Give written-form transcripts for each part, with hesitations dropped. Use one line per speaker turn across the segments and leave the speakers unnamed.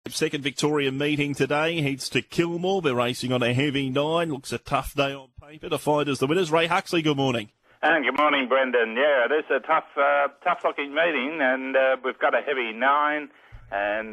Second Victoria meeting today heads to Kilmore. They're racing on a heavy 9. Looks a tough day on paper to find us the winners. Ray Huxley, good morning.
Good morning, Brendan. Yeah, it is a tough-looking meeting, and we've got a heavy 9, and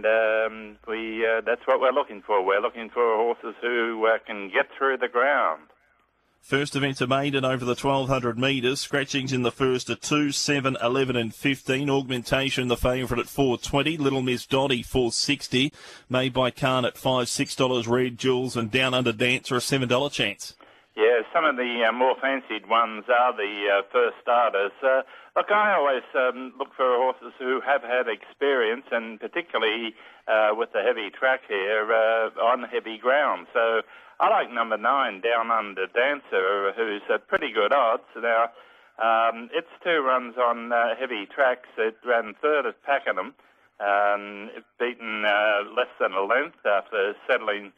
that's what we're looking for. We're looking for horses who can get through the ground.
First event to maiden over the 1,200 metres. Scratchings in the first are 2, 7, 11 and 15. Augmentation, the favourite at $4.20. Little Miss Dottie, $4.60. Made by Khan at $5, $6. Red Jewels and Down Under Dancer, a $7 chance.
Yeah, some of the more fancied ones are the first starters. Look, I always look for horses who have had experience, and particularly with the heavy track here on heavy ground. So I like number 9, Down Under Dancer, who's at pretty good odds. Now, it's 2 runs on heavy tracks. It ran third at Pakenham. It's beaten less than a length after settling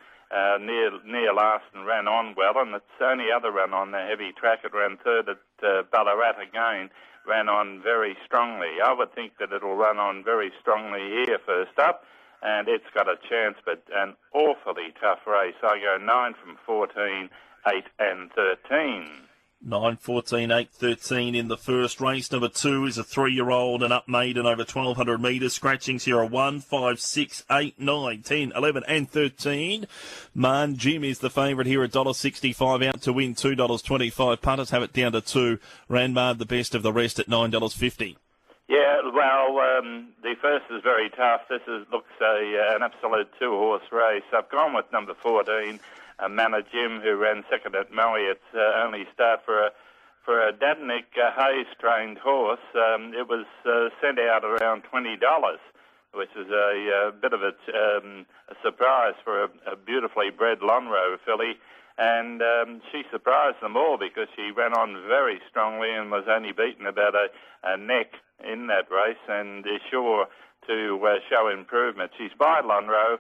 near last and ran on well. And its only other run on the heavy track, it ran third at Ballarat again, ran on very strongly. I would think that it'll run on very strongly here first up. And it's got a chance, but an awfully tough race. I go 9 from 14, 8 and 13.
9, 14, 8, 13 in the first race. Number 2 is a 3-year-old and up maiden over 1,200 metres. Scratchings here are 1, 5, 6, 8, 9, 10, 11 and 13. Man Jim is the favourite here at $1.65 out to win $2.25. Punters have it down to 2. Ranmard the best of the rest at $9.50.
Yeah, well, the first is very tough. This looks an absolute 2-horse race. I've gone with number 14, Manor Jim, who ran second at Maui. It's only start for a Dadnick Hayes trained horse. It was sent out around $20, which is a bit of a surprise for a beautifully bred Lonhro filly. And she surprised them all because she ran on very strongly and was only beaten about a neck in that race, and is sure to show improvement. She's by Lonhro.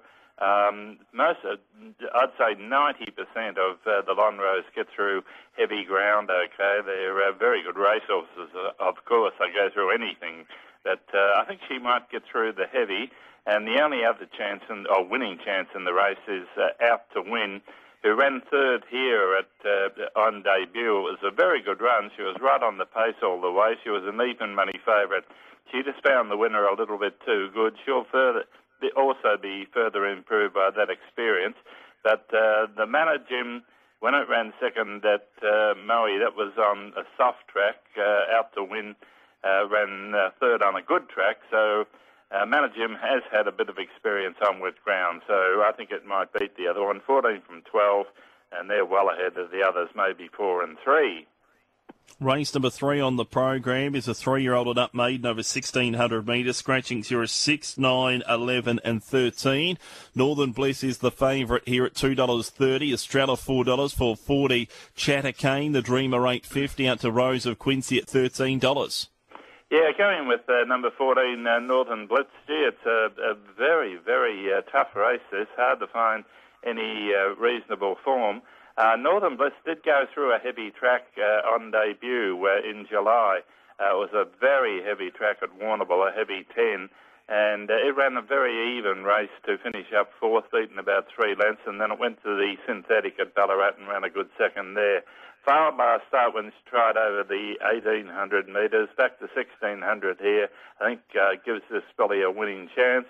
I'd say 90% of the Lonhros get through heavy ground okay. They're very good racehorses, of course. They go through anything. But I think she might get through the heavy. And the only other chance, or winning chance in the race is Out to Win, who ran third here on debut. It was a very good run. She was right on the pace all the way. She was an even money favourite. She just found the winner a little bit too good. She'll also be further improved by that experience. But the Manor Jim, when it ran second at Maui, that was on a soft track. Out to Win ran third on a good track. So Manor Jim has had a bit of experience on wet ground, so I think it might beat the other one. 14 from 12, and they're well ahead of the others, maybe 4 and 3.
Race number 3 on the program is a 3-year-old and up maiden over 1,600 metres. Scratchings here are 6, 9, 11 and 13. Northern Bliss is the favourite here at $2.30. Estrella $4 for 40. Chatter Cane, the Dreamer $8.50 out to Rose of Quincy at $13.
Yeah, going with number 14, Northern Blitz. Gee, it's a very, very tough race. It's hard to find any reasonable form. Northern Bliss did go through a heavy track on debut in July. It was a very heavy track at Warrnambool, a heavy 10, and it ran a very even race to finish up 4th, beaten about 3 lengths, and then it went to the synthetic at Ballarat and ran a good second there. Failed last start when she tried over the 1,800 metres, back to 1,600 here. I think gives this filly a winning chance.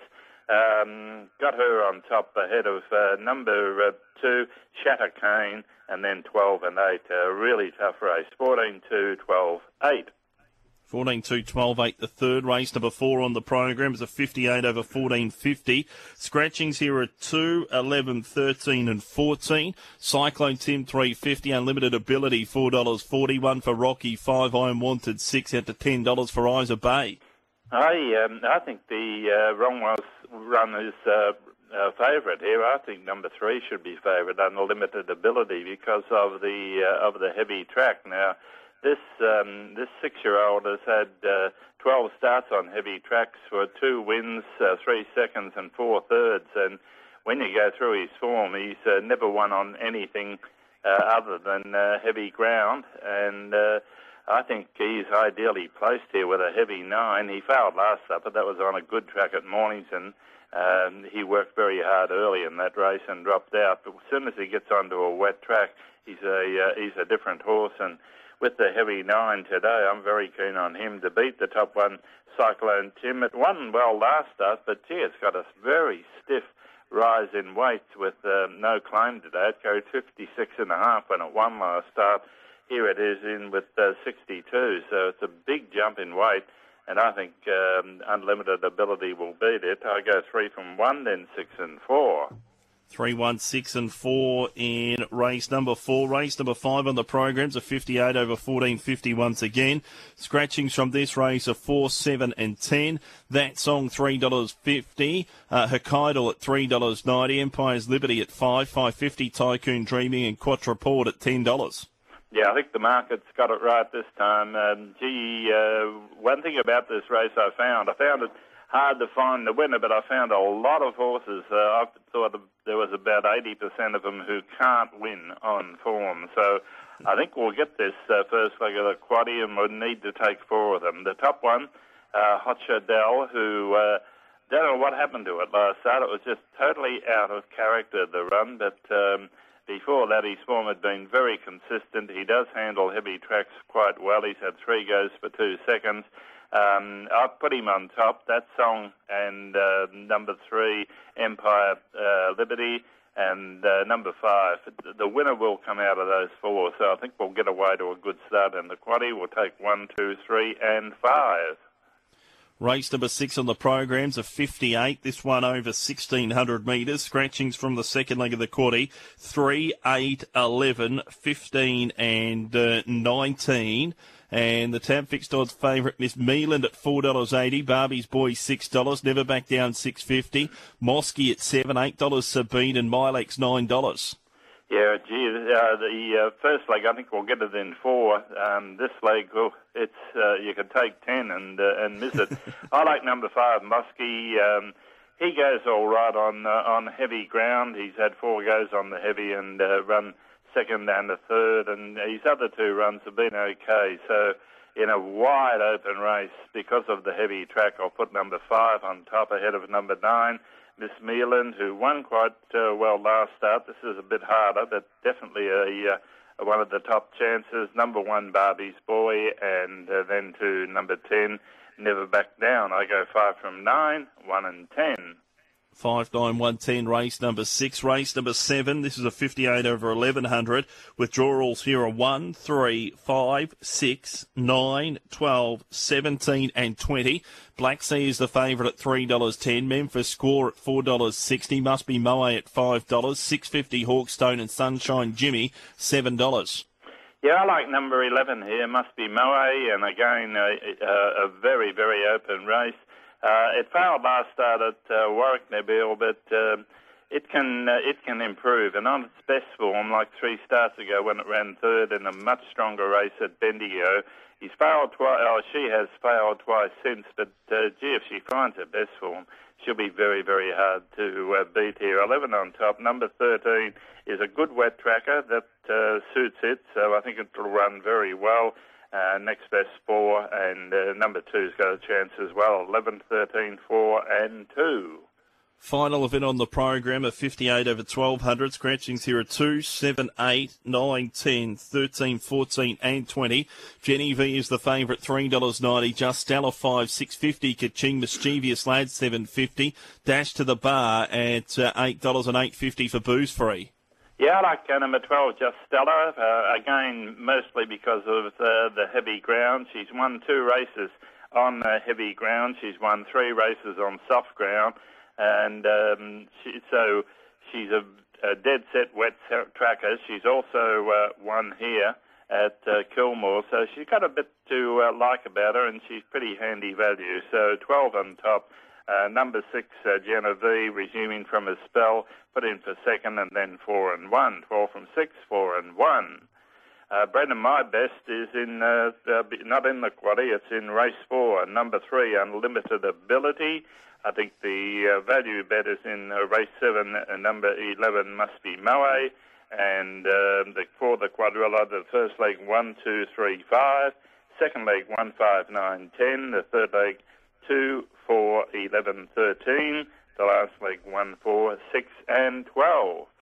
Got her on top ahead of number 2, Shatter Cane, and then 12 and 8. A really tough race. 14, 2, 12, 8.
14, 2, 12, 8, the third race. Number 4 on the program is a 58 over 14.50. Scratchings here are 2, 11, 13 and 14. Cyclone Tim $3.50. Unlimited Ability $4.40. 1 for Rocky, 5 I'm Wanted, 6 out to $10 for Isa Bay.
I think the run is favourite here. I think number 3 should be favourite, Unlimited Ability, because of the heavy track. Now, this 6-year-old has had 12 starts on heavy tracks for 2 wins, 3 seconds and 4 thirds. And when you go through his form, he's never won on anything other than heavy ground. And I think he's ideally placed here with a heavy 9. He failed last up, but that was on a good track at Mornington. He worked very hard early in that race and dropped out, but as soon as he gets onto a wet track, he's a different horse. And with the heavy 9 today, I'm very keen on him to beat the top one, Cyclone Tim. It won well last start, but gee, it's got a very stiff rise in weight with no claim to that. It carried 56.5 when it won last start. Here it is in with 62, so it's a big jump in weight, and I think Unlimited Ability will beat it. I go 3 from 1, then 6 and 4.
3, 1, 6 and 4 in race number 4. Race number 5 on the program's a 58 over 14.50 once again. Scratchings from this race are 4, 7 and 10. That Song $3.50. Hokkaido at $3.90. Empire's Liberty at $5.50. Tycoon Dreaming and Quattraport at $10.
Yeah, I think the market's got it right this time. One thing about this race I found it hard to find the winner, but I found a lot of horses. I thought there was about 80% of them who can't win on form. So I think we'll get this first leg of the quaddie, and we'll need to take 4 of them. The top one, Hot Shadell, who don't know what happened to it last start. It was just totally out of character, the run, but before that, his form had been very consistent. He does handle heavy tracks quite well. He's had 3 goes for 2 seconds. I've put him on top. That Song and number 3, Empire Liberty, and number 5. The winner will come out of those 4, so I think we'll get away to a good start in the quaddie. We'll take 1, 2, 3 and 5.
Race number 6 on the program's a 58. This one over 1,600 metres. Scratchings from the second leg of the quaddie. 3, 8, 11, 15 and 19. And the tab fixed odds favourite, Miss Mealand at $4.80. Barbie's Boy $6. Never Back Down $6.50. Mosky at $7, $8 Sabine, and Milex $9.
Yeah, gee, the first leg, I think we'll get it in 4. This leg, well, it's you can take 10 and miss it. I like number 5, Muskie. He goes all right on heavy ground. He's had 4 goes on the heavy and run second and a third, and his other 2 runs have been okay. So in a wide open race, because of the heavy track, I'll put number 5 on top ahead of number 9. Miss Mealand, who won quite well last start. This is a bit harder, but definitely one of the top chances. Number 1, Barbie's Boy, and then to number 10, Never Back Down. I go 5 from 9, 1 and 10.
5, 9, 1, 10, race number 6. Race number 7, this is a 58 over 1,100. Withdrawals here are 1, 3, 5, 6, 9, 12, 17 and 20. Black Sea is the favourite at $3.10. Memphis Score at $4.60. Must Be Moe at $5. $6.50 Hawkstone and Sunshine Jimmy, $7.
Yeah, I like number 11 here, Must Be Moe, and again, a very, very open race. It failed last start at Warwick Nabil, but it can improve. And on its best form, like 3 starts ago when it ran third in a much stronger race at Bendigo, he's failed twice. Oh, she has failed twice since. But gee, if she finds her best form, she'll be very, very hard to beat here. 11 on top. Number 13 is a good wet tracker that suits it, so I think it'll run very well. Next best 4, and number 2's got a chance as well. 11, 13, 4 and 2.
Final event on the program, a 58 over 1,200. Scratchings here are 2, 7, 8, 9, 10, 13, 14 and 20. Jenny V is the favourite, $3.90. Just Stella 5, $6.50. Kaching Mischievous Lad, $7.50. Dash to the Bar at $8 and $8.50 for Booze Free.
Yeah, I like number 12, Just Stella, again, mostly because of the heavy ground. She's won 2 races on heavy ground. She's won 3 races on soft ground. And so she's a dead-set wet tracker. She's also won here at Kilmore. So she's got a bit to like about her, and she's pretty handy value. So 12 on top. Number 6, Genevieve, resuming from a spell, put in for second, and then 4 and 1. 12 from 6, 4 and 1. Brendan, my best is in not in the quaddie, it's in race 4. Number 3, Unlimited Ability. I think the value bet is in race 7. Number 11, Must Be Moe. And for the quadrilla, the first leg 1, 2, 3, 5. Second leg 1, 5, 9, 10. The third leg 2, 4, 11, 13. the last leg, 1, 4, 6, and 12.